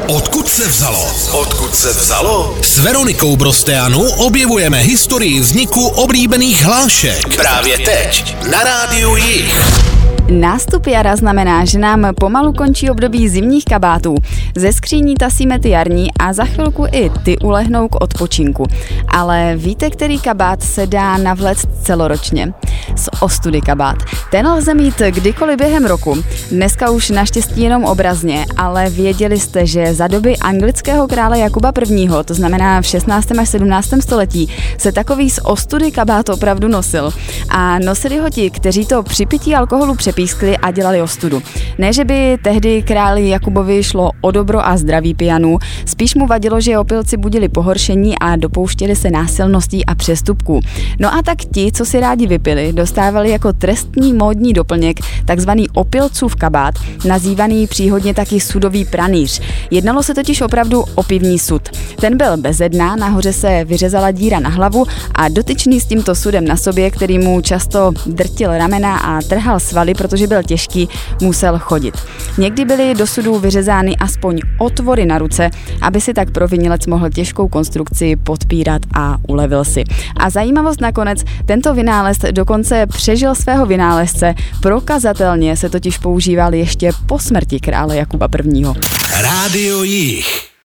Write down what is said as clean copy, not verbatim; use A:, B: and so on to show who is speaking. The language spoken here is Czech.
A: Odkud se vzalo? Odkud se vzalo? S Veronikou Brosteanu objevujeme historii vzniku oblíbených hlášek. Právě teď na Rádiu Jih.
B: Nástup jara znamená, že nám pomalu končí období zimních kabátů. Ze skříní tasíme ty jarní a za chvilku i ty ulehnou k odpočinku. Ale víte, který kabát se dá navléct celoročně? Z ostudy kabát. Ten lze mít kdykoliv během roku. Dneska už naštěstí jenom obrazně, ale věděli jste, že za doby anglického krále Jakuba I., to znamená v 16. až 17. století, se takový z ostudy kabát opravdu nosil. A nosili ho ti, kteří to při pití alkoholu přepískli a dělali ostudu. Ne, že by tehdy králi Jakubovi šlo o dobro a zdraví pijanů, spíš mu vadilo, že opilci budili pohoršení a dopouštěli se násilností a přestupků. No a tak ti, co si rádi vypili, dostávali jako trestní módní doplněk takzvaný opilcův kabát, nazývaný příhodně taky sudový pranýř. Jednalo se totiž opravdu o pivní sud. Ten byl beze dna, nahoře se vyřezala díra na hlavu a dotyčný s tímto sudem na sobě, který mu často drtil ramena a trhal svaly, protože byl těžký, musel chodit. Někdy byly do sudů vyřezány aspoň otvory na ruce, aby si tak provinilec mohl těžkou konstrukci podpírat a ulevil si. A zajímavost nakonec, tento vynález dokonce přežil svého vynálezce, prokazatelně se totiž používal ještě po smrti krále Jakuba I.
A: Rádio Jih.